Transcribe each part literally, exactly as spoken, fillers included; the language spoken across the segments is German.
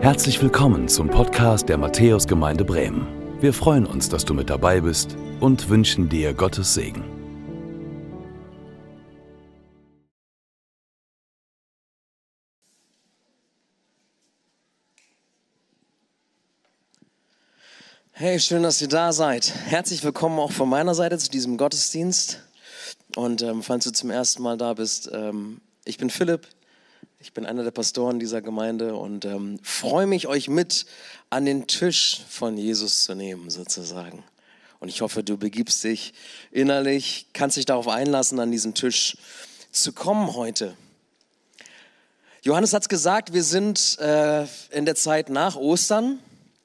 Herzlich willkommen zum Podcast der Matthäusgemeinde Bremen. Wir freuen uns, dass du mit dabei bist und wünschen dir Gottes Segen. Hey, schön, dass ihr da seid. Herzlich willkommen auch von meiner Seite zu diesem Gottesdienst. Und ähm, falls du zum ersten Mal da bist, ähm, ich bin Philipp, ich bin einer der Pastoren dieser Gemeinde und ähm, freue mich, euch mit an den Tisch von Jesus zu nehmen, sozusagen. Und ich hoffe, du begibst dich innerlich, kannst dich darauf einlassen, an diesen Tisch zu kommen heute. Johannes hat es gesagt, wir sind äh, in der Zeit nach Ostern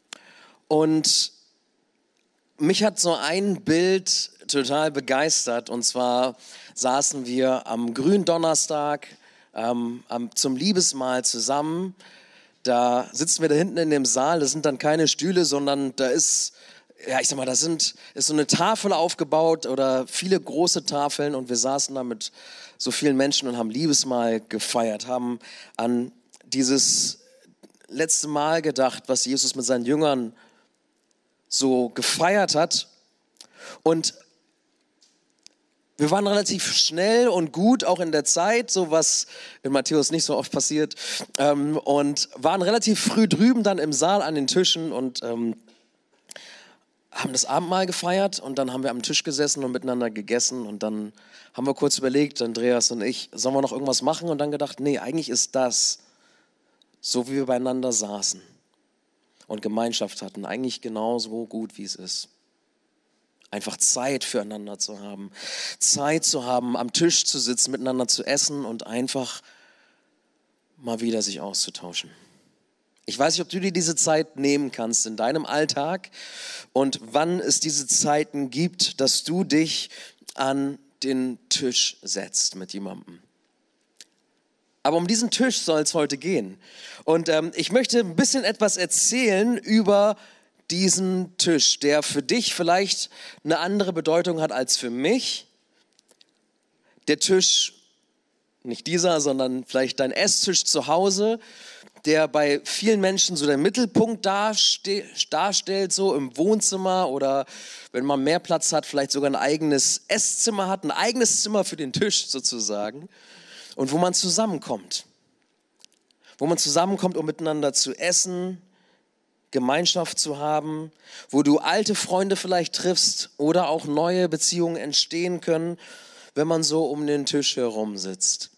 und mich hat so ein Bild total begeistert, und zwar saßen wir am Gründonnerstag ähm, am, zum Liebesmahl zusammen. Da sitzen wir da hinten in dem Saal, das sind dann keine Stühle, sondern da ist, ja ich sag mal, da sind, ist so eine Tafel aufgebaut oder viele große Tafeln, und wir saßen da mit so vielen Menschen und haben Liebesmahl gefeiert, haben an dieses letzte Mal gedacht, was Jesus mit seinen Jüngern so gefeiert hat. Und wir waren relativ schnell und gut, auch in der Zeit, so was in Matthäus nicht so oft passiert, ähm, und waren relativ früh drüben dann im Saal an den Tischen und ähm, haben das Abendmahl gefeiert, und dann haben wir am Tisch gesessen und miteinander gegessen, und dann haben wir kurz überlegt, Andreas und ich, sollen wir noch irgendwas machen, und dann gedacht, nee, eigentlich ist das, so wie wir beieinander saßen und Gemeinschaft hatten, eigentlich genauso gut, wie es ist. Einfach Zeit füreinander zu haben, Zeit zu haben, am Tisch zu sitzen, miteinander zu essen und einfach mal wieder sich auszutauschen. Ich weiß nicht, ob du dir diese Zeit nehmen kannst in deinem Alltag und wann es diese Zeiten gibt, dass du dich an den Tisch setzt mit jemandem. Aber um diesen Tisch soll es heute gehen. Und ähm, ich möchte ein bisschen etwas erzählen über diesen Tisch, der für dich vielleicht eine andere Bedeutung hat als für mich. Der Tisch, nicht dieser, sondern vielleicht dein Esstisch zu Hause, der bei vielen Menschen so der Mittelpunkt darste- darstellt, so im Wohnzimmer, oder wenn man mehr Platz hat, vielleicht sogar ein eigenes Esszimmer hat, ein eigenes Zimmer für den Tisch sozusagen, und wo man zusammenkommt. Wo man zusammenkommt, um miteinander zu essen, Gemeinschaft zu haben, wo du alte Freunde vielleicht triffst oder auch neue Beziehungen entstehen können, wenn man so um den Tisch herum sitzt.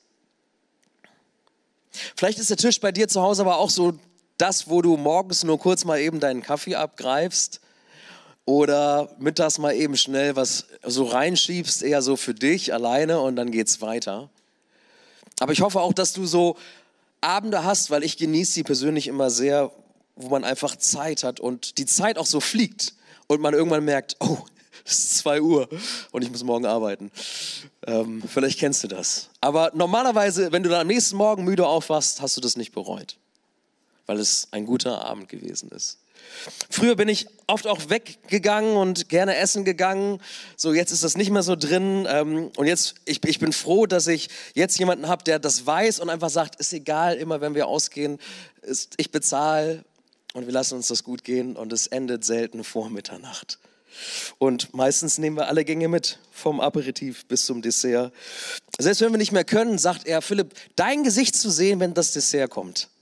Vielleicht ist der Tisch bei dir zu Hause aber auch so das, wo du morgens nur kurz mal eben deinen Kaffee abgreifst oder mittags mal eben schnell was so reinschiebst, eher so für dich alleine, und dann geht's weiter. Aber ich hoffe auch, dass du so Abende hast, weil ich genieße sie persönlich immer sehr, wo man einfach Zeit hat und die Zeit auch so fliegt und man irgendwann merkt, oh, es ist zwei Uhr und ich muss morgen arbeiten. Ähm, vielleicht kennst du das. Aber normalerweise, wenn du dann am nächsten Morgen müde aufwachst, hast du das nicht bereut, weil es ein guter Abend gewesen ist. Früher bin ich oft auch weggegangen und gerne essen gegangen. So, jetzt ist das nicht mehr so drin. Ähm, und jetzt, ich, ich bin froh, dass ich jetzt jemanden habe, der das weiß und einfach sagt, ist egal, immer wenn wir ausgehen, ist, ich bezahle. Und wir lassen uns das gut gehen, und es endet selten vor Mitternacht. Und meistens nehmen wir alle Gänge mit, vom Aperitif bis zum Dessert. Selbst wenn wir nicht mehr können, sagt er, Philipp, dein Gesicht zu sehen, wenn das Dessert kommt.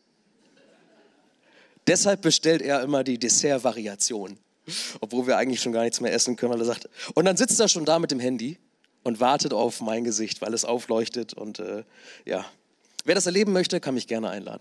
Deshalb bestellt er immer die Dessert-Variation, obwohl wir eigentlich schon gar nichts mehr essen können, weil er sagt, und dann sitzt er schon da mit dem Handy und wartet auf mein Gesicht, weil es aufleuchtet. Und äh, ja, wer das erleben möchte, kann mich gerne einladen.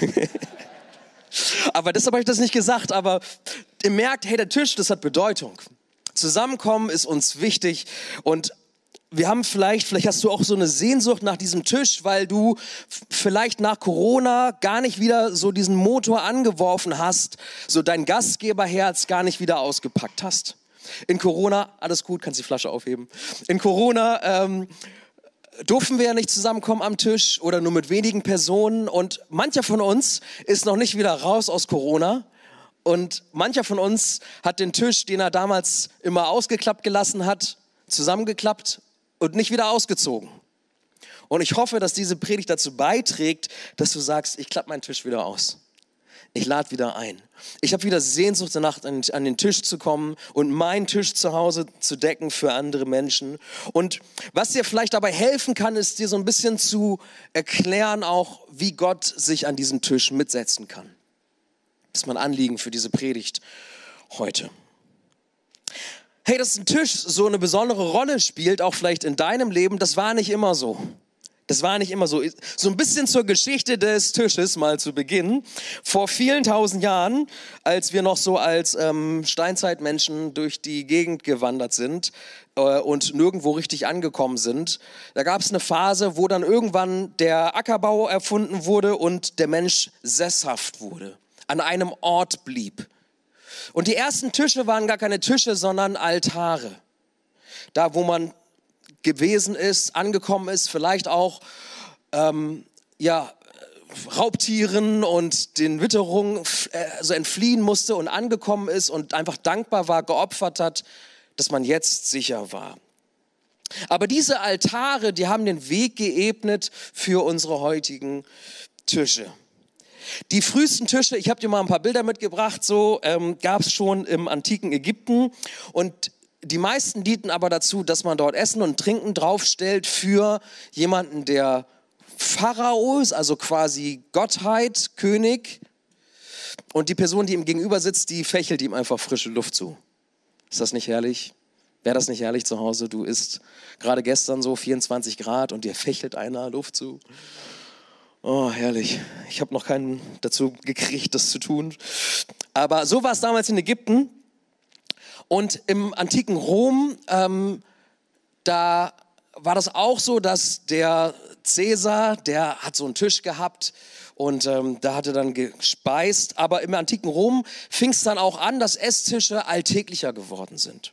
Aber deshalb habe ich das nicht gesagt, aber ihr merkt, hey, der Tisch, das hat Bedeutung. Zusammenkommen ist uns wichtig, und wir haben vielleicht, vielleicht hast du auch so eine Sehnsucht nach diesem Tisch, weil du vielleicht nach Corona gar nicht wieder so diesen Motor angeworfen hast, so dein Gastgeberherz gar nicht wieder ausgepackt hast. In Corona, alles gut, kannst die Flasche aufheben. In Corona ähm, durften wir ja nicht zusammenkommen am Tisch oder nur mit wenigen Personen, und mancher von uns ist noch nicht wieder raus aus Corona, und mancher von uns hat den Tisch, den er damals immer ausgeklappt gelassen hat, zusammengeklappt und nicht wieder ausgezogen. Und ich hoffe, dass diese Predigt dazu beiträgt, dass du sagst, ich klappe meinen Tisch wieder aus. Ich lade wieder ein. Ich habe wieder Sehnsucht danach, an, an den Tisch zu kommen und meinen Tisch zu Hause zu decken für andere Menschen. Und was dir vielleicht dabei helfen kann, ist dir so ein bisschen zu erklären auch, wie Gott sich an diesem Tisch mitsetzen kann. Das ist mein Anliegen für diese Predigt heute. Hey, dass ein Tisch so eine besondere Rolle spielt, auch vielleicht in deinem Leben, das war nicht immer so. Das war nicht immer so. So ein bisschen zur Geschichte des Tisches mal zu Beginn. Vor vielen tausend Jahren, als wir noch so als ähm, Steinzeitmenschen durch die Gegend gewandert sind äh, und nirgendwo richtig angekommen sind, da gab es eine Phase, wo dann irgendwann der Ackerbau erfunden wurde und der Mensch sesshaft wurde, an einem Ort blieb. Und die ersten Tische waren gar keine Tische, sondern Altare. Da, wo man gewesen ist, angekommen ist, vielleicht auch ähm, ja, Raubtieren und den Witterungen äh, so entfliehen musste und angekommen ist und einfach dankbar war, geopfert hat, dass man jetzt sicher war. Aber diese Altare, die haben den Weg geebnet für unsere heutigen Tische. Die frühesten Tische, ich habe dir mal ein paar Bilder mitgebracht, so ähm, gab es schon im antiken Ägypten und die meisten dienten aber dazu, dass man dort Essen und Trinken draufstellt für jemanden, der Pharao ist, also quasi Gottheit, König. Und die Person, die ihm gegenüber sitzt, die fächelt ihm einfach frische Luft zu. Ist das nicht herrlich? Wäre das nicht herrlich zu Hause? Du isst gerade gestern so vierundzwanzig Grad und dir fächelt einer Luft zu. Oh, herrlich. Ich habe noch keinen dazu gekriegt, das zu tun. Aber so war es damals in Ägypten. Und im antiken Rom, ähm, da war das auch so, dass der Cäsar, der hat so einen Tisch gehabt und ähm, da hat er dann gespeist. Aber im antiken Rom fing es dann auch an, dass Esstische alltäglicher geworden sind.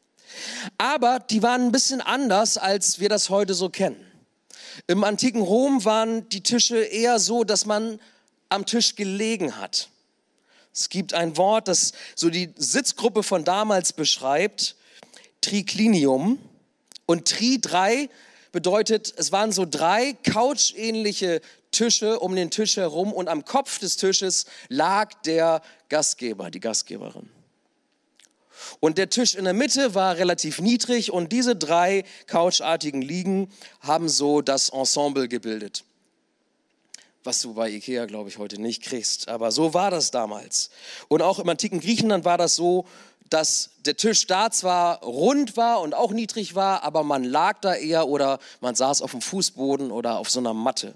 Aber die waren ein bisschen anders, als wir das heute so kennen. Im antiken Rom waren die Tische eher so, dass man am Tisch gelegen hat. Es gibt ein Wort, das so die Sitzgruppe von damals beschreibt, Triclinium. Und Tri, drei, bedeutet, es waren so drei couchähnliche Tische um den Tisch herum und am Kopf des Tisches lag der Gastgeber, die Gastgeberin. Und der Tisch in der Mitte war relativ niedrig und diese drei couchartigen Liegen haben so das Ensemble gebildet. Was du bei Ikea, glaube ich, heute nicht kriegst. Aber so war das damals. Und auch im antiken Griechenland war das so, dass der Tisch da zwar rund war und auch niedrig war, aber man lag da eher oder man saß auf dem Fußboden oder auf so einer Matte.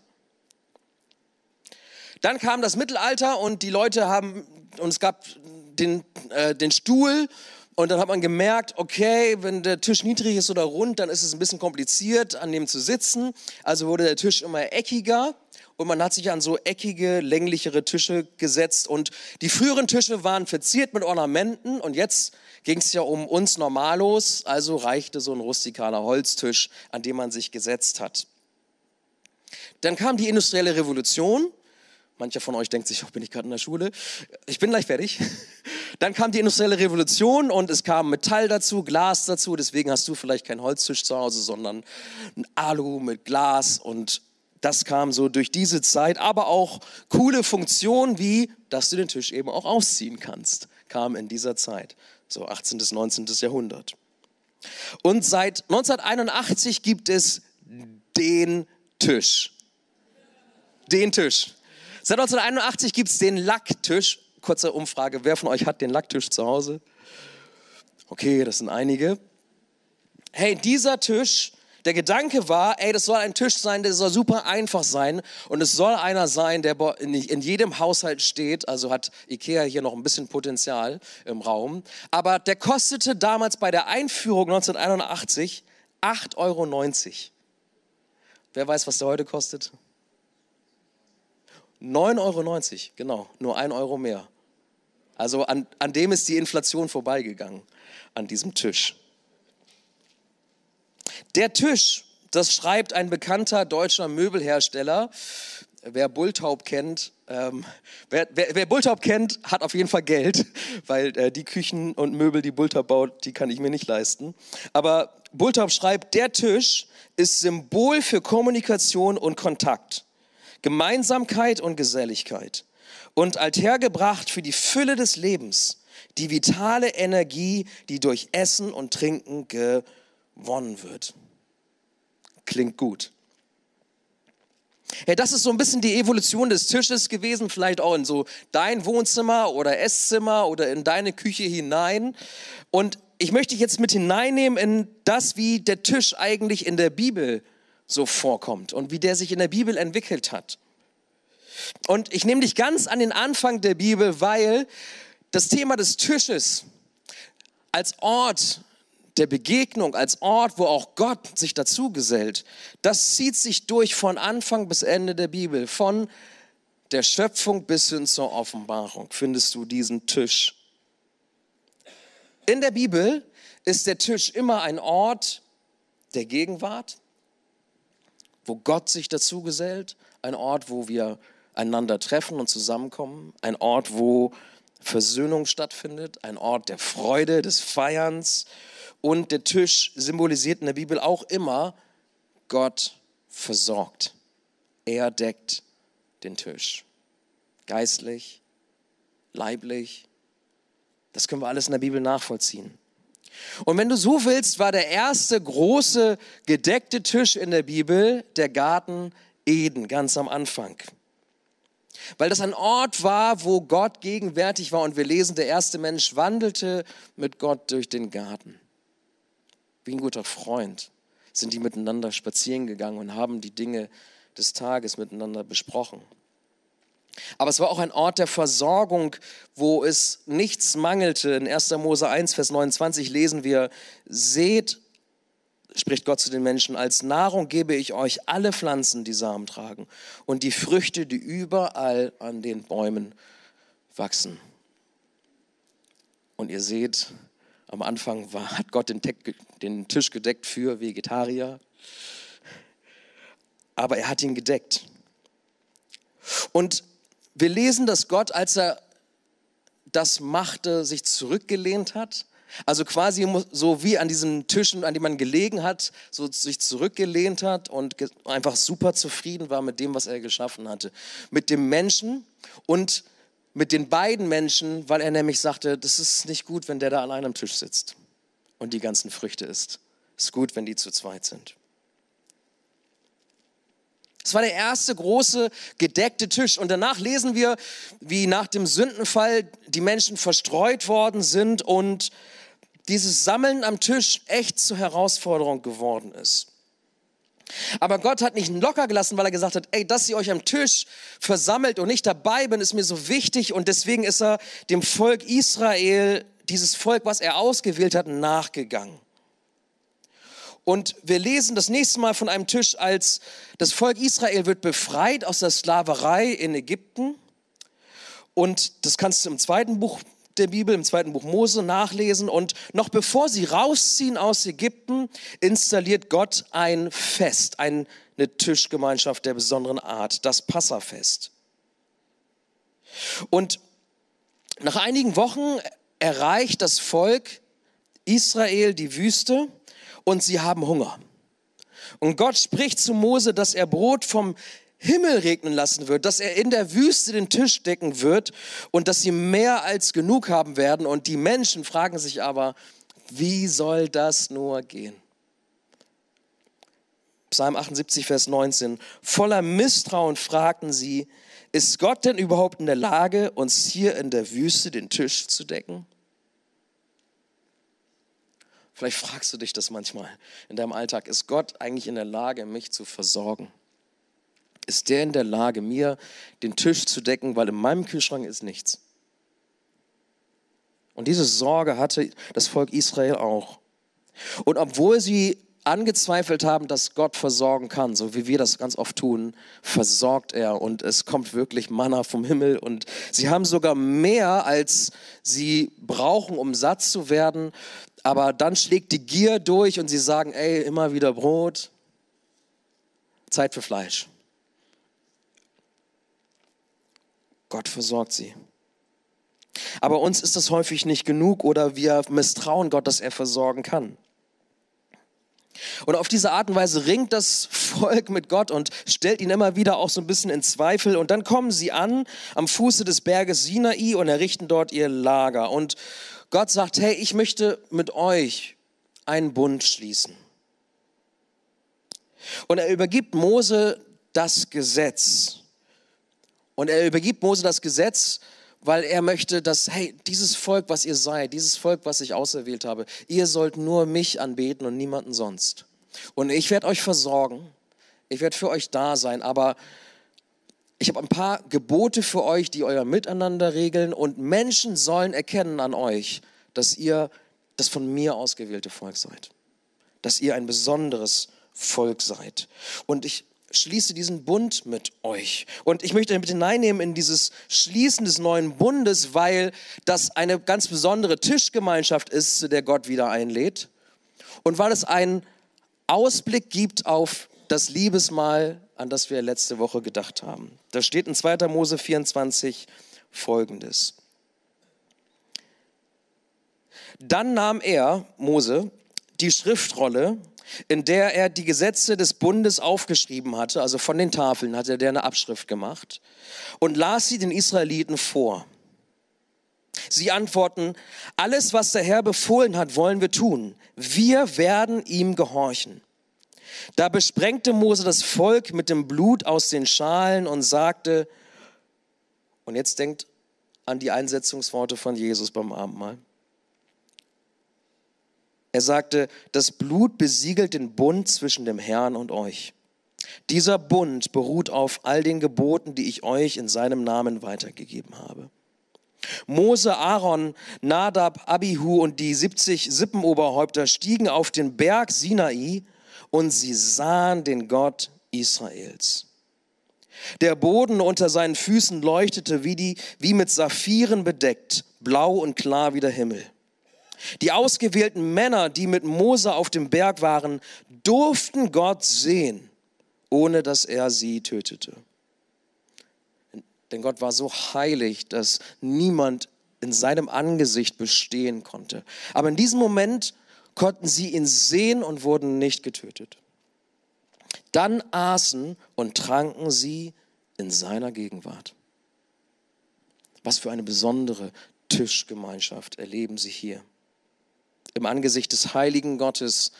Dann kam das Mittelalter und die Leute haben, und es gab den, äh, den Stuhl. Und dann hat man gemerkt, okay, wenn der Tisch niedrig ist oder rund, dann ist es ein bisschen kompliziert, an dem zu sitzen. Also wurde der Tisch immer eckiger und man hat sich an so eckige, länglichere Tische gesetzt. Und die früheren Tische waren verziert mit Ornamenten und jetzt ging es ja um uns Normalos, also reichte so ein rustikaler Holztisch, an dem man sich gesetzt hat. Dann kam die industrielle Revolution. Mancher von euch denkt sich, oh, bin ich gerade in der Schule? Ich bin gleich fertig. Dann kam die industrielle Revolution und es kam Metall dazu, Glas dazu. Deswegen hast du vielleicht keinen Holztisch zu Hause, sondern ein Alu mit Glas. Und das kam so durch diese Zeit. Aber auch coole Funktionen wie, dass du den Tisch eben auch ausziehen kannst, kam in dieser Zeit. So achtzehnten bis neunzehnten Jahrhundert. Und seit neunzehnhunderteinundachtzig gibt es den Tisch. Den Tisch. Seit neunzehnhunderteinundachtzig gibt es den Lacktisch. Kurze Umfrage, wer von euch hat den Lacktisch zu Hause? Okay, das sind einige. Hey, dieser Tisch, der Gedanke war, ey, das soll ein Tisch sein, der soll super einfach sein. Und es soll einer sein, der in jedem Haushalt steht. Also hat Ikea hier noch ein bisschen Potenzial im Raum. Aber der kostete damals bei der Einführung neunzehnhunderteinundachtzig acht Euro neunzig. Wer weiß, was der heute kostet? neun Euro neunzig, genau, nur ein Euro mehr. Also an, an dem ist die Inflation vorbeigegangen, an diesem Tisch. Der Tisch, das schreibt ein bekannter deutscher Möbelhersteller. Wer Bulthaup kennt, ähm, wer, wer, wer Bulthaup kennt, hat auf jeden Fall Geld, weil äh, die Küchen und Möbel, die Bulthaup baut, die kann ich mir nicht leisten. Aber Bulthaup schreibt, der Tisch ist Symbol für Kommunikation und Kontakt. Gemeinsamkeit und Geselligkeit. und Altar gebracht für die Fülle des Lebens, die vitale Energie, die durch Essen und Trinken gewonnen wird. Klingt gut. Hey, das ist so ein bisschen die Evolution des Tisches gewesen, vielleicht auch in so dein Wohnzimmer oder Esszimmer oder in deine Küche hinein. Und ich möchte dich jetzt mit hineinnehmen in das, wie der Tisch eigentlich in der Bibel so vorkommt und wie der sich in der Bibel entwickelt hat. Und ich nehme dich ganz an den Anfang der Bibel, weil das Thema des Tisches als Ort der Begegnung, als Ort, wo auch Gott sich dazu gesellt, das zieht sich durch von Anfang bis Ende der Bibel. Von der Schöpfung bis hin zur Offenbarung findest du diesen Tisch. In der Bibel ist der Tisch immer ein Ort der Gegenwart, wo Gott sich dazu gesellt, ein Ort, wo wir einander treffen und zusammenkommen, ein Ort, wo Versöhnung stattfindet, ein Ort der Freude, des Feierns. Und der Tisch symbolisiert in der Bibel auch immer, Gott versorgt. Er deckt den Tisch. Geistlich, leiblich, das können wir alles in der Bibel nachvollziehen. Und wenn du so willst, war der erste große gedeckte Tisch in der Bibel der Garten Eden, ganz am Anfang. Weil das ein Ort war, wo Gott gegenwärtig war und wir lesen, der erste Mensch wandelte mit Gott durch den Garten. Wie ein guter Freund sind die miteinander spazieren gegangen und haben die Dinge des Tages miteinander besprochen. Aber es war auch ein Ort der Versorgung, wo es nichts mangelte. In erster Mose eins, Vers neunundzwanzig lesen wir, seht, spricht Gott zu den Menschen, als Nahrung gebe ich euch alle Pflanzen, die Samen tragen und die Früchte, die überall an den Bäumen wachsen. Und ihr seht, am Anfang war, hat Gott den, den Tisch gedeckt für Vegetarier, aber er hat ihn gedeckt. Und wir lesen, dass Gott, als er das machte, sich zurückgelehnt hat. Also quasi so wie an diesen Tischen, an denen man gelegen hat, so sich zurückgelehnt hat und einfach super zufrieden war mit dem, was er geschaffen hatte. Mit dem Menschen und mit den beiden Menschen, weil er nämlich sagte, das ist nicht gut, wenn der da allein am Tisch sitzt und die ganzen Früchte isst. Es ist gut, wenn die zu zweit sind. Es war der erste große gedeckte Tisch. Und danach lesen wir, wie nach dem Sündenfall die Menschen verstreut worden sind und dieses Sammeln am Tisch echt zur Herausforderung geworden ist. Aber Gott hat nicht locker gelassen, weil er gesagt hat, ey, dass ihr euch am Tisch versammelt und nicht dabei bin, ist mir so wichtig. Und deswegen ist er dem Volk Israel, dieses Volk, was er ausgewählt hat, nachgegangen. Und wir lesen das nächste Mal von einem Tisch, als das Volk Israel wird befreit aus der Sklaverei in Ägypten. Und das kannst du im zweiten Buch der Bibel, im zweiten Buch Mose nachlesen. Und noch bevor sie rausziehen aus Ägypten, installiert Gott ein Fest, eine Tischgemeinschaft der besonderen Art, das Passafest. Und nach einigen Wochen erreicht das Volk Israel die Wüste und sie haben Hunger. Und Gott spricht zu Mose, dass er Brot vom Himmel regnen lassen wird, dass er in der Wüste den Tisch decken wird und dass sie mehr als genug haben werden. Und die Menschen fragen sich aber, wie soll das nur gehen? Psalm achtundsiebzig, Vers neunzehn. Voller Misstrauen fragten sie, ist Gott denn überhaupt in der Lage, uns hier in der Wüste den Tisch zu decken? Vielleicht fragst du dich das manchmal in deinem Alltag. Ist Gott eigentlich in der Lage, mich zu versorgen? Ist der in der Lage, mir den Tisch zu decken, weil in meinem Kühlschrank ist nichts? Und diese Sorge hatte das Volk Israel auch. Und obwohl sie angezweifelt haben, dass Gott versorgen kann, so wie wir das ganz oft tun, versorgt er und es kommt wirklich Manna vom Himmel und sie haben sogar mehr, als sie brauchen, um satt zu werden. Aber dann schlägt die Gier durch und sie sagen, ey, immer wieder Brot, Zeit für Fleisch. Gott versorgt sie. Aber uns ist das häufig nicht genug oder wir misstrauen Gott, dass er versorgen kann. Und auf diese Art und Weise ringt das Volk mit Gott und stellt ihn immer wieder auch so ein bisschen in Zweifel. Und dann kommen sie an am Fuße des Berges Sinai und errichten dort ihr Lager. Und Gott sagt, hey, ich möchte mit euch einen Bund schließen. Und er übergibt Mose das Gesetz. Und er übergibt Mose das Gesetz, weil er möchte, dass, hey, dieses Volk, was ihr seid, dieses Volk, was ich auserwählt habe, ihr sollt nur mich anbeten und niemanden sonst. Und ich werde euch versorgen, ich werde für euch da sein, aber ich habe ein paar Gebote für euch, die euer Miteinander regeln, und Menschen sollen erkennen an euch, dass ihr das von mir ausgewählte Volk seid, dass ihr ein besonderes Volk seid. Und ich schließe diesen Bund mit euch. Und ich möchte euch mit hineinnehmen in dieses Schließen des neuen Bundes, weil das eine ganz besondere Tischgemeinschaft ist, zu der Gott wieder einlädt. Und weil es einen Ausblick gibt auf das Liebesmahl, an das wir letzte Woche gedacht haben. Da steht in zweiter Mose vierundzwanzig Folgendes. Dann nahm er, Mose, die Schriftrolle, in der er die Gesetze des Bundes aufgeschrieben hatte, also von den Tafeln hatte er eine Abschrift gemacht, und las sie den Israeliten vor. Sie antworten, alles, was der Herr befohlen hat, wollen wir tun. Wir werden ihm gehorchen. Da besprengte Mose das Volk mit dem Blut aus den Schalen und sagte, und jetzt denkt an die Einsetzungsworte von Jesus beim Abendmahl. Er sagte, das Blut besiegelt den Bund zwischen dem Herrn und euch. Dieser Bund beruht auf all den Geboten, die ich euch in seinem Namen weitergegeben habe. Mose, Aaron, Nadab, Abihu und die siebzig Sippenoberhäupter stiegen auf den Berg Sinai und sie sahen den Gott Israels. Der Boden unter seinen Füßen leuchtete wie, die, wie mit Saphiren bedeckt, blau und klar wie der Himmel. Die ausgewählten Männer, die mit Mose auf dem Berg waren, durften Gott sehen, ohne dass er sie tötete. Denn Gott war so heilig, dass niemand in seinem Angesicht bestehen konnte. Aber in diesem Moment konnten sie ihn sehen und wurden nicht getötet. Dann aßen und tranken sie in seiner Gegenwart. Was für eine besondere Tischgemeinschaft erleben sie hier. Im Angesicht des heiligen Gottes,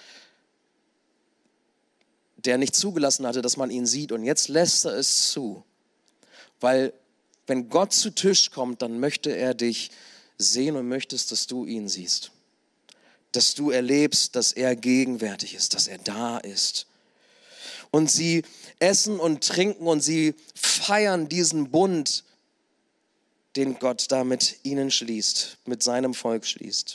der nicht zugelassen hatte, dass man ihn sieht. Und jetzt lässt er es zu. Weil wenn Gott zu Tisch kommt, dann möchte er dich sehen und möchtest, dass du ihn siehst. Dass du erlebst, dass er gegenwärtig ist, dass er da ist. Und sie essen und trinken und sie feiern diesen Bund, den Gott da mit ihnen schließt, mit seinem Volk schließt.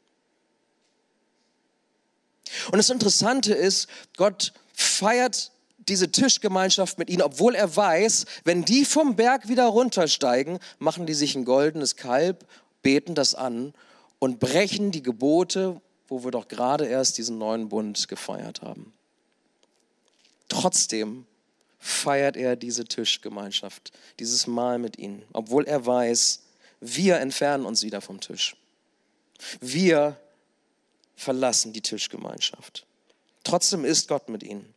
Und das Interessante ist, Gott feiert diese Tischgemeinschaft mit ihnen, obwohl er weiß, wenn die vom Berg wieder runtersteigen, machen die sich ein goldenes Kalb, beten das an und brechen die Gebote, wo wir doch gerade erst diesen neuen Bund gefeiert haben. Trotzdem feiert er diese Tischgemeinschaft, dieses Mahl mit ihnen, obwohl er weiß, wir entfernen uns wieder vom Tisch. Wir verlassen die Tischgemeinschaft. Trotzdem ist Gott mit ihnen.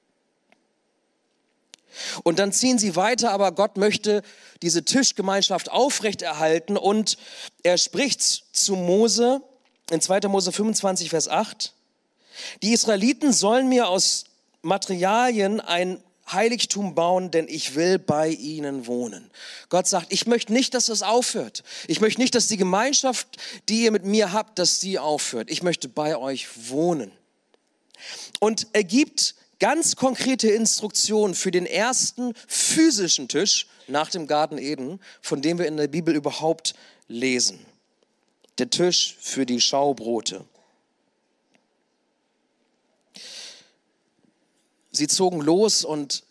Und dann ziehen sie weiter, aber Gott möchte diese Tischgemeinschaft aufrechterhalten und er spricht zu Mose in zweiter Mose fünfundzwanzig, Vers acht. Die Israeliten sollen mir aus Materialien ein Heiligtum bauen, denn ich will bei ihnen wohnen. Gott sagt, ich möchte nicht, dass das aufhört. Ich möchte nicht, dass die Gemeinschaft, die ihr mit mir habt, dass die aufhört. Ich möchte bei euch wohnen. Und er gibt ganz konkrete Instruktionen für den ersten physischen Tisch nach dem Garten Eden, von dem wir in der Bibel überhaupt lesen. Der Tisch für die Schaubrote. Sie zogen los und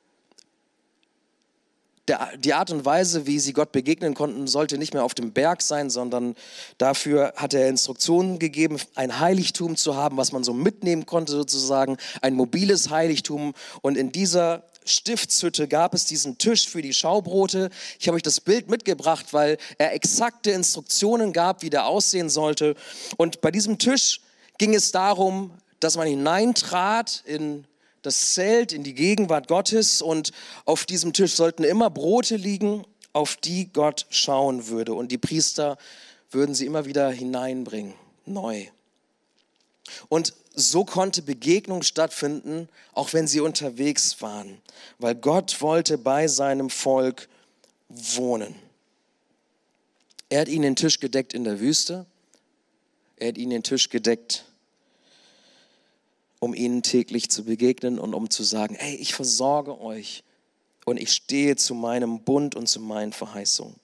der, die Art und Weise, wie sie Gott begegnen konnten, sollte nicht mehr auf dem Berg sein, sondern dafür hat er Instruktionen gegeben, ein Heiligtum zu haben, was man so mitnehmen konnte sozusagen, ein mobiles Heiligtum. Und in dieser Stiftshütte gab es diesen Tisch für die Schaubrote. Ich habe euch das Bild mitgebracht, weil er exakte Instruktionen gab, wie der aussehen sollte. Und bei diesem Tisch ging es darum, dass man hineintrat in das Zelt, in die Gegenwart Gottes, und auf diesem Tisch sollten immer Brote liegen, auf die Gott schauen würde, und die Priester würden sie immer wieder hineinbringen, neu. Und so konnte Begegnung stattfinden, auch wenn sie unterwegs waren, weil Gott wollte bei seinem Volk wohnen. Er hat ihnen den Tisch gedeckt in der Wüste, er hat ihnen den Tisch gedeckt, um ihnen täglich zu begegnen und um zu sagen, ey, ich versorge euch und ich stehe zu meinem Bund und zu meinen Verheißungen.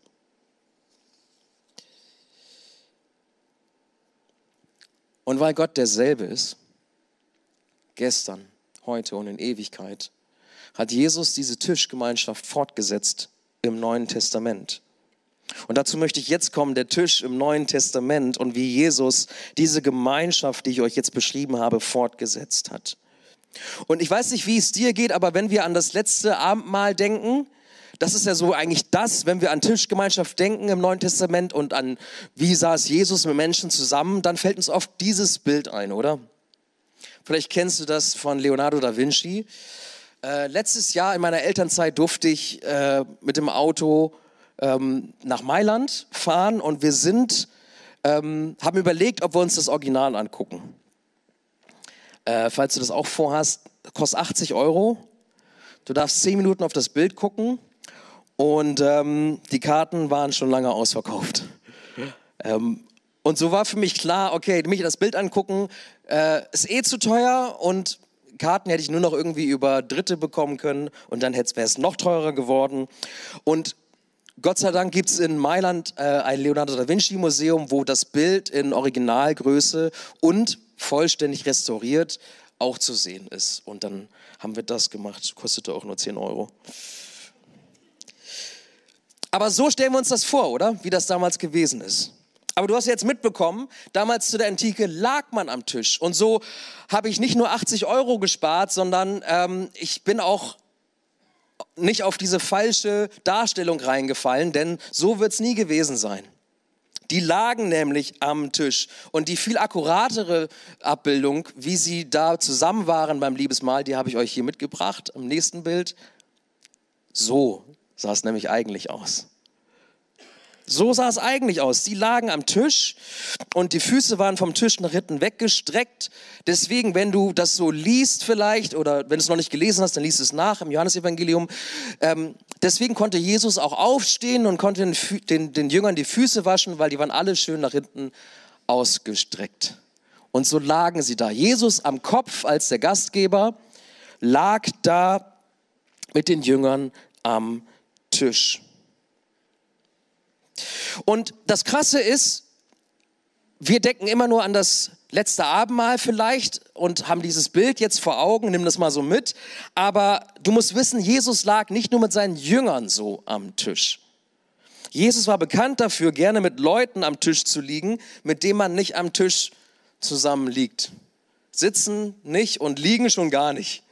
Und weil Gott derselbe ist, gestern, heute und in Ewigkeit, hat Jesus diese Tischgemeinschaft fortgesetzt im Neuen Testament. Und dazu möchte ich jetzt kommen, der Tisch im Neuen Testament und wie Jesus diese Gemeinschaft, die ich euch jetzt beschrieben habe, fortgesetzt hat. Und ich weiß nicht, wie es dir geht, aber wenn wir an das letzte Abendmahl denken, das ist ja so eigentlich das, wenn wir an Tischgemeinschaft denken im Neuen Testament und an wie saß Jesus mit Menschen zusammen, dann fällt uns oft dieses Bild ein, oder? Vielleicht kennst du das von Leonardo da Vinci. Äh, letztes Jahr in meiner Elternzeit durfte ich äh, mit dem Auto ähm, nach Mailand fahren und wir sind, ähm, haben überlegt, ob wir uns das Original angucken. Äh, falls du das auch vorhast, kostet achtzig Euro. Du darfst zehn Minuten auf das Bild gucken. Und ähm, die Karten waren schon lange ausverkauft. Ähm, und so war für mich klar, okay, mich das Bild angucken, äh, ist eh zu teuer und Karten hätte ich nur noch irgendwie über Dritte bekommen können und dann wäre es noch teurer geworden. Und Gott sei Dank gibt es in Mailand äh, ein Leonardo da Vinci Museum, wo das Bild in Originalgröße und vollständig restauriert auch zu sehen ist. Und dann haben wir das gemacht, kostete auch nur zehn Euro. Aber so stellen wir uns das vor, oder? Wie das damals gewesen ist. Aber du hast jetzt mitbekommen, damals zu der Antike lag man am Tisch. Und so habe ich nicht nur achtzig Euro gespart, sondern ähm, ich bin auch nicht auf diese falsche Darstellung reingefallen, denn so wird es nie gewesen sein. Die lagen nämlich am Tisch. Und die viel akkuratere Abbildung, wie sie da zusammen waren beim Liebesmahl, die habe ich euch hier mitgebracht, am nächsten Bild. So sah es nämlich eigentlich aus. So sah es eigentlich aus. Die lagen am Tisch und die Füße waren vom Tisch nach hinten weggestreckt. Deswegen, wenn du das so liest vielleicht oder wenn du es noch nicht gelesen hast, dann liest es nach im Johannesevangelium. Ähm, deswegen konnte Jesus auch aufstehen und konnte den, den, den Jüngern die Füße waschen, weil die waren alle schön nach hinten ausgestreckt. Und so lagen sie da. Jesus am Kopf als der Gastgeber lag da mit den Jüngern am Tisch. Und das Krasse ist, wir denken immer nur an das letzte Abendmahl vielleicht und haben dieses Bild jetzt vor Augen, nimm das mal so mit. Aber du musst wissen, Jesus lag nicht nur mit seinen Jüngern so am Tisch. Jesus war bekannt dafür, gerne mit Leuten am Tisch zu liegen, mit denen man nicht am Tisch zusammen liegt. Sitzen nicht und liegen schon gar nicht.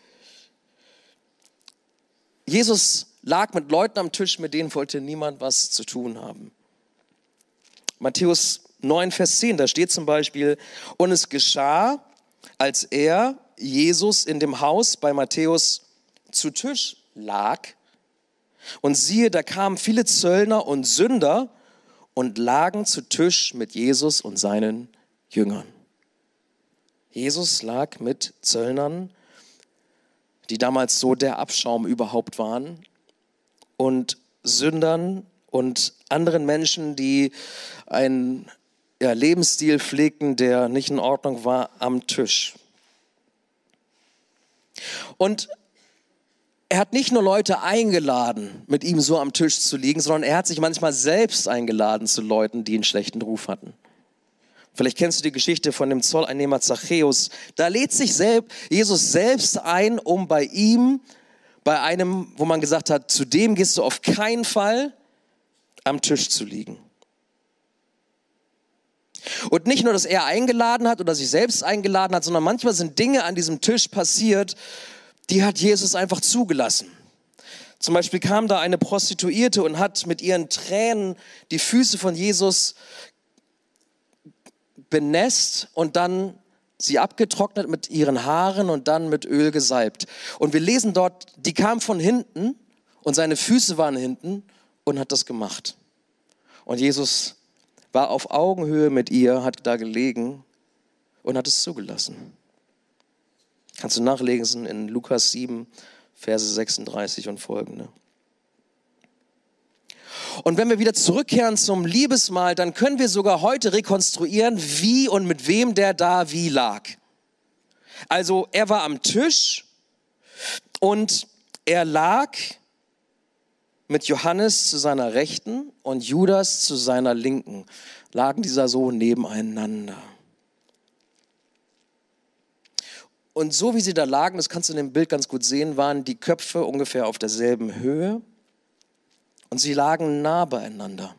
Jesus lag mit Leuten am Tisch, mit denen wollte niemand was zu tun haben. Matthäus neun, Vers zehn, da steht zum Beispiel, und es geschah, als er, Jesus, in dem Haus bei Matthäus zu Tisch lag, und siehe, da kamen viele Zöllner und Sünder und lagen zu Tisch mit Jesus und seinen Jüngern. Jesus lag mit Zöllnern, die damals so der Abschaum überhaupt waren, und Sündern und anderen Menschen, die einen ja, Lebensstil pflegten, der nicht in Ordnung war, am Tisch. Und er hat nicht nur Leute eingeladen, mit ihm so am Tisch zu liegen, sondern er hat sich manchmal selbst eingeladen zu Leuten, die einen schlechten Ruf hatten. Vielleicht kennst du die Geschichte von dem Zolleinnehmer Zachäus. Da lädt sich selbst, Jesus selbst ein, um bei ihm, bei einem, wo man gesagt hat, zu dem gehst du auf keinen Fall, am Tisch zu liegen. Und nicht nur, dass er eingeladen hat oder sich selbst eingeladen hat, sondern manchmal sind Dinge an diesem Tisch passiert, die hat Jesus einfach zugelassen. Zum Beispiel kam da eine Prostituierte und hat mit ihren Tränen die Füße von Jesus benässt und dann sie abgetrocknet mit ihren Haaren und dann mit Öl gesalbt. Und wir lesen dort, die kam von hinten und seine Füße waren hinten und hat das gemacht. Und Jesus war auf Augenhöhe mit ihr, hat da gelegen und hat es zugelassen. Kannst du nachlesen in Lukas sieben, Verse sechsunddreißig und folgende. Und wenn wir wieder zurückkehren zum Liebesmahl, dann können wir sogar heute rekonstruieren, wie und mit wem der da wie lag. Also er war am Tisch und er lag mit Johannes zu seiner Rechten und Judas zu seiner Linken. Lagen dieser so nebeneinander. Und so wie sie da lagen, das kannst du in dem Bild ganz gut sehen, waren die Köpfe ungefähr auf derselben Höhe. Und sie lagen nah beieinander.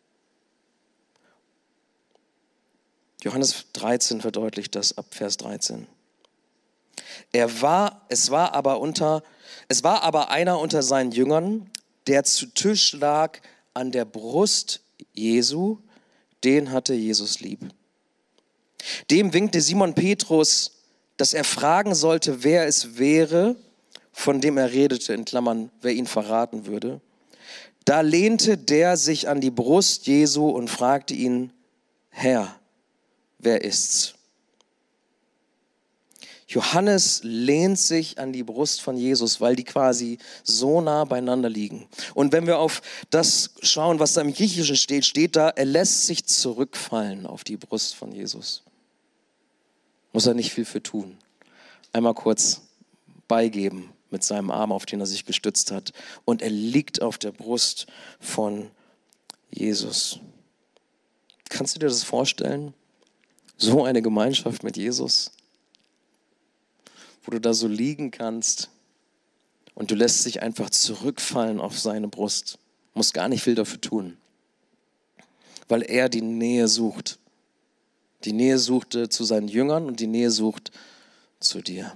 Johannes dreizehn verdeutlicht das ab Vers dreizehn. Er war, es war aber unter, es war aber einer unter seinen Jüngern, der zu Tisch lag an der Brust Jesu, den hatte Jesus lieb. Dem winkte Simon Petrus, dass er fragen sollte, wer es wäre, von dem er redete, in Klammern, wer ihn verraten würde. Da lehnte der sich an die Brust Jesu und fragte ihn, Herr, wer ist's? Johannes lehnt sich an die Brust von Jesus, weil die quasi so nah beieinander liegen. Und wenn wir auf das schauen, was da im Griechischen steht, steht da, er lässt sich zurückfallen auf die Brust von Jesus. Muss er nicht viel für tun. Einmal kurz beigeben mit seinem Arm, auf den er sich gestützt hat. Und er liegt auf der Brust von Jesus. Kannst du dir das vorstellen? So eine Gemeinschaft mit Jesus, wo du da so liegen kannst und du lässt dich einfach zurückfallen auf seine Brust. Musst gar nicht viel dafür tun, weil er die Nähe sucht. Die Nähe suchte zu seinen Jüngern und die Nähe sucht zu dir.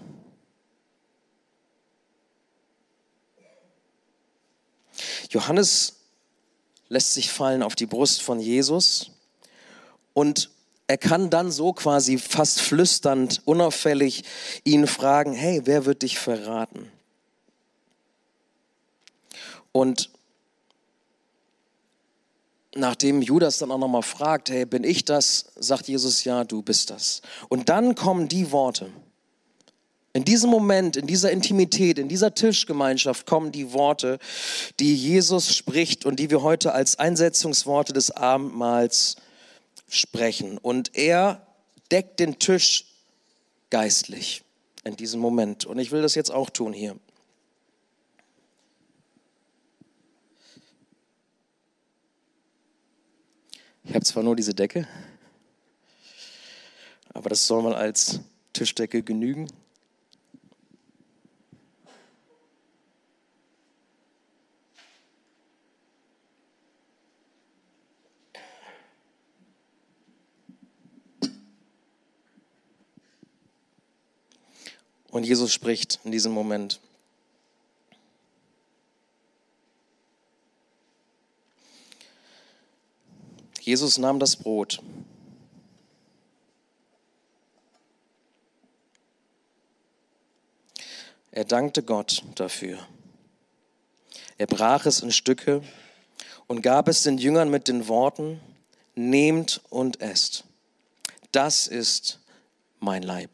Johannes lässt sich fallen auf die Brust von Jesus und er kann dann so quasi fast flüsternd, unauffällig ihn fragen, hey, wer wird dich verraten? Und nachdem Judas dann auch nochmal fragt, hey, bin ich das? Sagt Jesus, ja, du bist das. Und dann kommen die Worte. In diesem Moment, in dieser Intimität, in dieser Tischgemeinschaft kommen die Worte, die Jesus spricht und die wir heute als Einsetzungsworte des Abendmahls sprechen. Und er deckt den Tisch geistlich in diesem Moment. Und ich will das jetzt auch tun hier. Ich habe zwar nur diese Decke, aber das soll mal als Tischdecke genügen. Und Jesus spricht in diesem Moment. Jesus nahm das Brot. Er dankte Gott dafür. Er brach es in Stücke und gab es den Jüngern mit den Worten, nehmt und esst. Das ist mein Leib.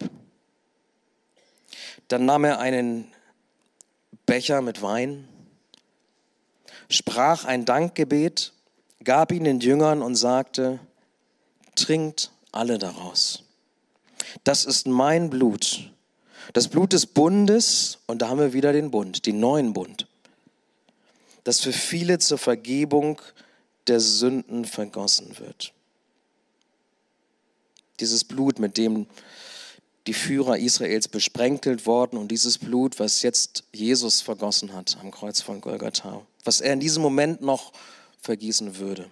Dann nahm er einen Becher mit Wein, sprach ein Dankgebet, gab ihn den Jüngern und sagte, trinkt alle daraus. Das ist mein Blut, das Blut des Bundes, und da haben wir wieder den Bund, den neuen Bund, das für viele zur Vergebung der Sünden vergossen wird. Dieses Blut, mit dem die Führer Israels besprenkelt worden, und dieses Blut, was jetzt Jesus vergossen hat am Kreuz von Golgatha, was er in diesem Moment noch vergießen würde.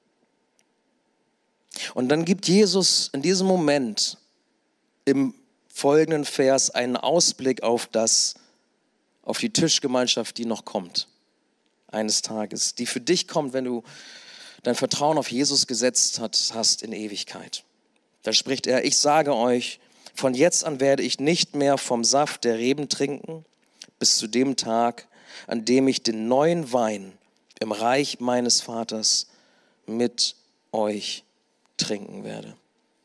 Und dann gibt Jesus in diesem Moment im folgenden Vers einen Ausblick auf das, auf die Tischgemeinschaft, die noch kommt, eines Tages, die für dich kommt, wenn du dein Vertrauen auf Jesus gesetzt hast in Ewigkeit. Da spricht er, ich sage euch, Von jetzt an werde ich nicht mehr vom Saft der Reben trinken, bis zu dem Tag, an dem ich den neuen Wein im Reich meines Vaters mit euch trinken werde.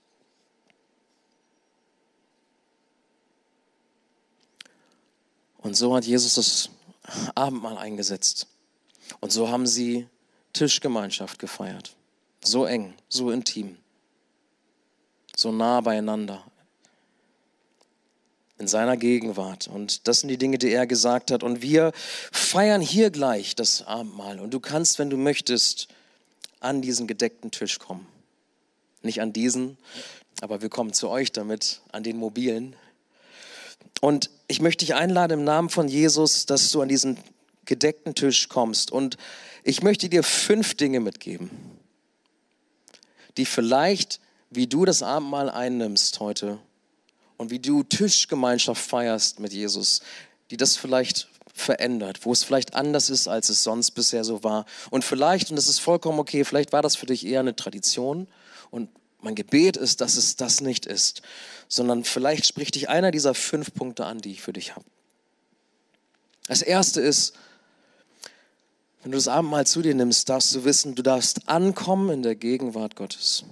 Und so hat Jesus das Abendmahl eingesetzt. Und so haben sie Tischgemeinschaft gefeiert. So eng, so intim, so nah beieinander. In seiner Gegenwart. Und das sind die Dinge, die er gesagt hat. Und wir feiern hier gleich das Abendmahl. Und du kannst, wenn du möchtest, an diesen gedeckten Tisch kommen. Nicht an diesen, aber wir kommen zu euch damit, an den mobilen. Und ich möchte dich einladen im Namen von Jesus, dass du an diesen gedeckten Tisch kommst. Und ich möchte dir fünf Dinge mitgeben, die vielleicht, wie du das Abendmahl einnimmst heute, und wie du Tischgemeinschaft feierst mit Jesus, die das vielleicht verändert, wo es vielleicht anders ist, als es sonst bisher so war. Und vielleicht, und das ist vollkommen okay, vielleicht war das für dich eher eine Tradition und mein Gebet ist, dass es das nicht ist, sondern vielleicht spricht dich einer dieser fünf Punkte an, die ich für dich habe. Das erste ist, wenn du das Abendmahl zu dir nimmst, darfst du wissen, du darfst ankommen in der Gegenwart Gottes.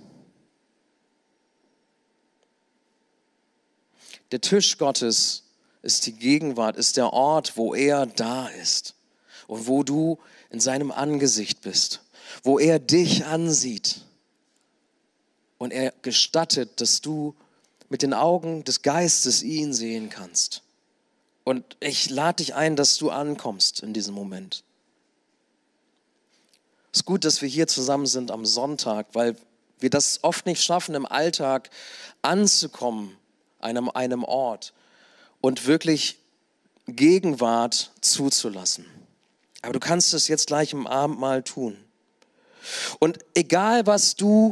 Der Tisch Gottes ist die Gegenwart, ist der Ort, wo er da ist und wo du in seinem Angesicht bist, wo er dich ansieht und er gestattet, dass du mit den Augen des Geistes ihn sehen kannst. Und ich lade dich ein, dass du ankommst in diesem Moment. Es ist gut, dass wir hier zusammen sind am Sonntag, weil wir das oft nicht schaffen, im Alltag anzukommen, Einem, einem Ort und wirklich Gegenwart zuzulassen. Aber du kannst es jetzt gleich im Abendmahl tun. Und egal was du,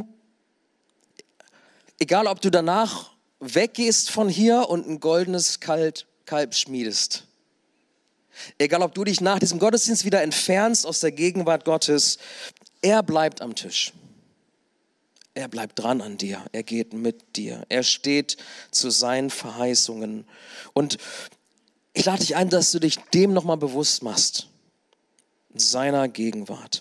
egal ob du danach weggehst von hier und ein goldenes Kalb, Kalb schmiedest, egal ob du dich nach diesem Gottesdienst wieder entfernst aus der Gegenwart Gottes, er bleibt am Tisch. Er bleibt dran an dir, er geht mit dir, er steht zu seinen Verheißungen. Und ich lade dich ein, dass du dich dem nochmal bewusst machst, seiner Gegenwart.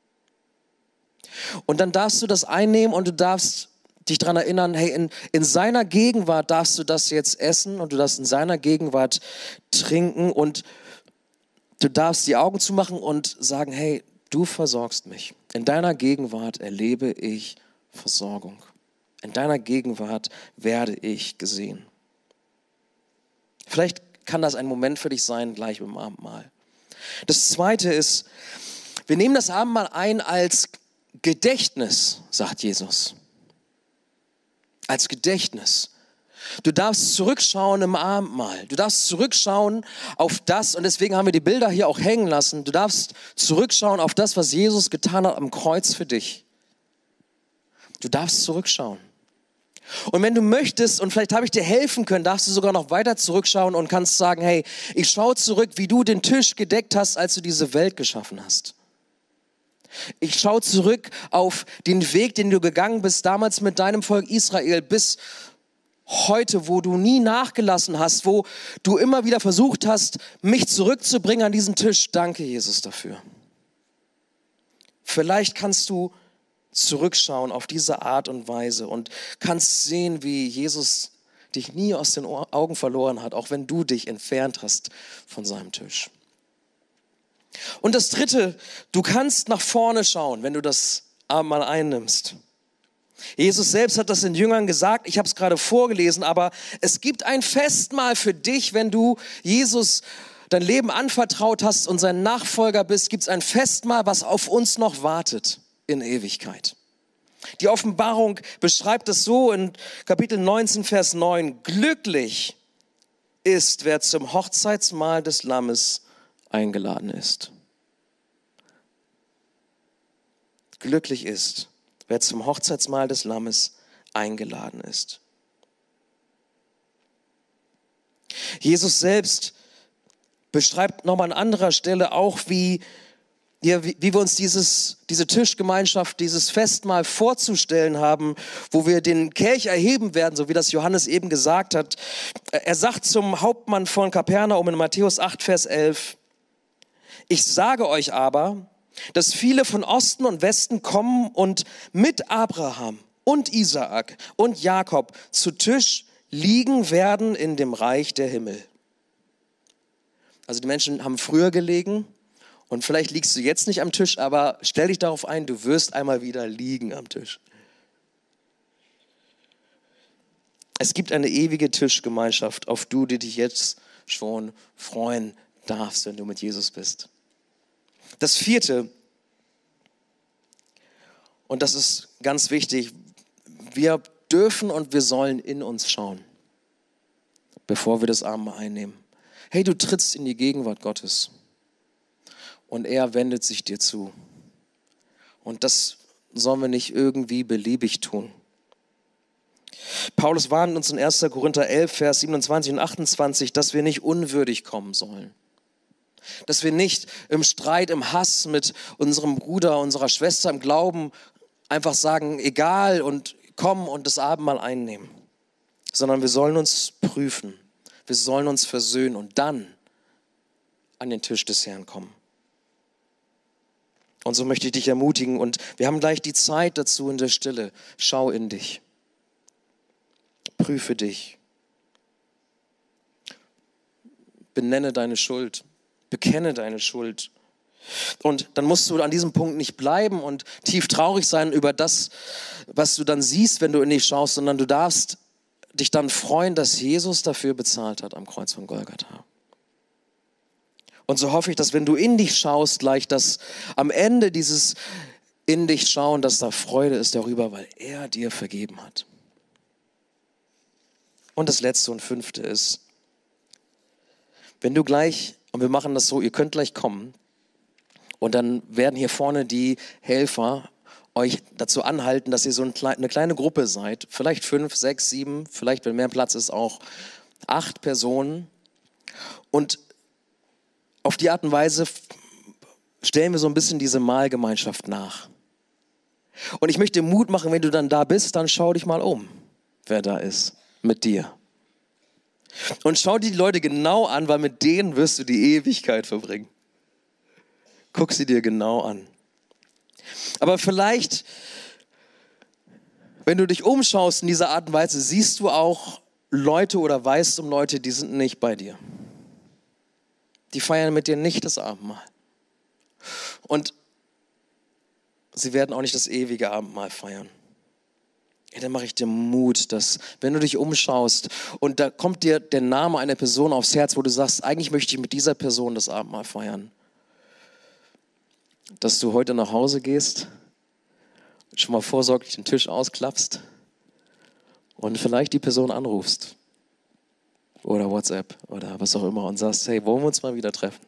Und dann darfst du das einnehmen und du darfst dich daran erinnern, hey, in, in seiner Gegenwart darfst du das jetzt essen und du darfst in seiner Gegenwart trinken und du darfst die Augen zumachen und sagen, hey, du versorgst mich. In deiner Gegenwart erlebe ich Versorgung. In deiner Gegenwart werde ich gesehen. Vielleicht kann das ein Moment für dich sein, gleich beim Abendmahl. Das Zweite ist, wir nehmen das Abendmahl ein als Gedächtnis, sagt Jesus. Als Gedächtnis. Du darfst zurückschauen im Abendmahl. Du darfst zurückschauen auf das, und deswegen haben wir die Bilder hier auch hängen lassen. Du darfst zurückschauen auf das, was Jesus getan hat am Kreuz für dich. Du darfst zurückschauen. Und wenn du möchtest, und vielleicht habe ich dir helfen können, darfst du sogar noch weiter zurückschauen und kannst sagen, hey, ich schaue zurück, wie du den Tisch gedeckt hast, als du diese Welt geschaffen hast. Ich schaue zurück auf den Weg, den du gegangen bist, damals mit deinem Volk Israel, bis heute, wo du nie nachgelassen hast, wo du immer wieder versucht hast, mich zurückzubringen an diesen Tisch. Danke, Jesus, dafür. Vielleicht kannst du zurückschauen auf diese Art und Weise und kannst sehen, wie Jesus dich nie aus den Augen verloren hat, auch wenn du dich entfernt hast von seinem Tisch. Und das Dritte, du kannst nach vorne schauen, wenn du das Abendmahl einnimmst. Jesus selbst hat das den Jüngern gesagt, ich habe es gerade vorgelesen, aber es gibt ein Festmahl für dich, wenn du Jesus dein Leben anvertraut hast und sein Nachfolger bist, gibt es ein Festmahl, was auf uns noch wartet. In Ewigkeit. Die Offenbarung beschreibt es so in Kapitel neunzehn, Vers neun. Glücklich ist, wer zum Hochzeitsmahl des Lammes eingeladen ist. Glücklich ist, wer zum Hochzeitsmahl des Lammes eingeladen ist. Jesus selbst beschreibt nochmal an anderer Stelle auch, wie Ja, wie, wie wir uns dieses, diese Tischgemeinschaft, dieses Festmahl vorzustellen haben, wo wir den Kelch erheben werden, so wie das Johannes eben gesagt hat. Er sagt zum Hauptmann von Kapernaum in Matthäus acht, Vers elf, ich sage euch aber, dass viele von Osten und Westen kommen und mit Abraham und Isaak und Jakob zu Tisch liegen werden in dem Reich der Himmel. Also die Menschen haben früher gelegen und vielleicht liegst du jetzt nicht am Tisch, aber stell dich darauf ein, du wirst einmal wieder liegen am Tisch. Es gibt eine ewige Tischgemeinschaft, auf die du dich jetzt schon freuen darfst, wenn du mit Jesus bist. Das vierte, und das ist ganz wichtig, wir dürfen und wir sollen in uns schauen, bevor wir das Abendmahl einnehmen. Hey, du trittst in die Gegenwart Gottes und er wendet sich dir zu. Und das sollen wir nicht irgendwie beliebig tun. Paulus warnt uns in erster Korinther elf, Vers siebenundzwanzig und achtundzwanzig, dass wir nicht unwürdig kommen sollen. Dass wir nicht im Streit, im Hass mit unserem Bruder, unserer Schwester im Glauben einfach sagen, egal und kommen und das Abendmahl einnehmen. Sondern wir sollen uns prüfen. Wir sollen uns versöhnen und dann an den Tisch des Herrn kommen. Und so möchte ich dich ermutigen und wir haben gleich die Zeit dazu in der Stille. Schau in dich. Prüfe dich. Benenne deine Schuld. Bekenne deine Schuld. Und dann musst du an diesem Punkt nicht bleiben und tief traurig sein über das, was du dann siehst, wenn du in dich schaust, sondern du darfst dich dann freuen, dass Jesus dafür bezahlt hat am Kreuz von Golgatha. Und so hoffe ich, dass wenn du in dich schaust, gleich, dass am Ende dieses in dich schauen, dass da Freude ist darüber, weil er dir vergeben hat. Und das letzte und fünfte ist, wenn du gleich, und wir machen das so, ihr könnt gleich kommen und dann werden hier vorne die Helfer euch dazu anhalten, dass ihr so eine kleine Gruppe seid, vielleicht fünf, sechs, sieben, vielleicht, wenn mehr Platz ist, auch acht Personen. Und auf die Art und Weise stellen wir so ein bisschen diese Mahlgemeinschaft nach. Und ich möchte dir Mut machen, wenn du dann da bist, dann schau dich mal um, wer da ist mit dir. Und schau dir die Leute genau an, weil mit denen wirst du die Ewigkeit verbringen. Guck sie dir genau an. Aber vielleicht, wenn du dich umschaust in dieser Art und Weise, siehst du auch Leute oder weißt um Leute, die sind nicht bei dir. Die feiern mit dir nicht das Abendmahl. Und sie werden auch nicht das ewige Abendmahl feiern. Ja, dann mache ich dir Mut, dass wenn du dich umschaust und da kommt dir der Name einer Person aufs Herz, wo du sagst, eigentlich möchte ich mit dieser Person das Abendmahl feiern, dass du heute nach Hause gehst, schon mal vorsorglich den Tisch ausklappst und vielleicht die Person anrufst oder WhatsApp oder was auch immer und sagst, hey, wollen wir uns mal wieder treffen?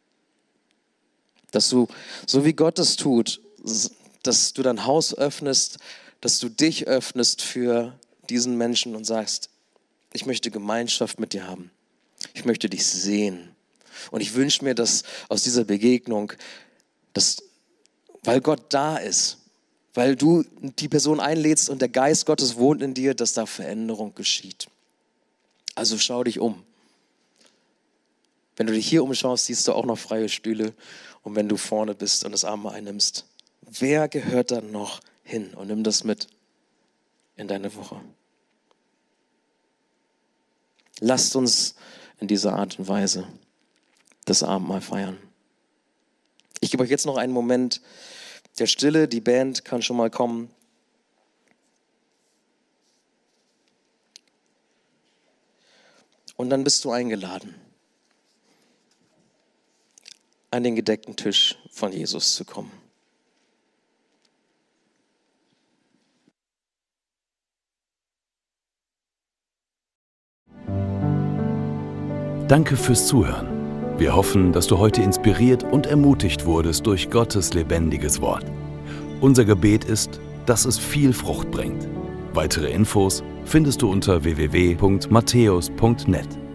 Dass du, so wie Gott es tut, dass du dein Haus öffnest, dass du dich öffnest für diesen Menschen und sagst, ich möchte Gemeinschaft mit dir haben. Ich möchte dich sehen. Und ich wünsche mir, dass aus dieser Begegnung, dass, weil Gott da ist, weil du die Person einlädst und der Geist Gottes wohnt in dir, dass da Veränderung geschieht. Also schau dich um. Wenn du dich hier umschaust, siehst du auch noch freie Stühle. Und wenn du vorne bist und das Abendmahl einnimmst, wer gehört dann noch hin und nimm das mit in deine Woche? Lasst uns in dieser Art und Weise das Abendmahl feiern. Ich gebe euch jetzt noch einen Moment der Stille. Die Band kann schon mal kommen. Und dann bist du eingeladen, an den gedeckten Tisch von Jesus zu kommen. Danke fürs Zuhören. Wir hoffen, dass du heute inspiriert und ermutigt wurdest durch Gottes lebendiges Wort. Unser Gebet ist, dass es viel Frucht bringt. Weitere Infos findest du unter w w w punkt matthäus punkt net.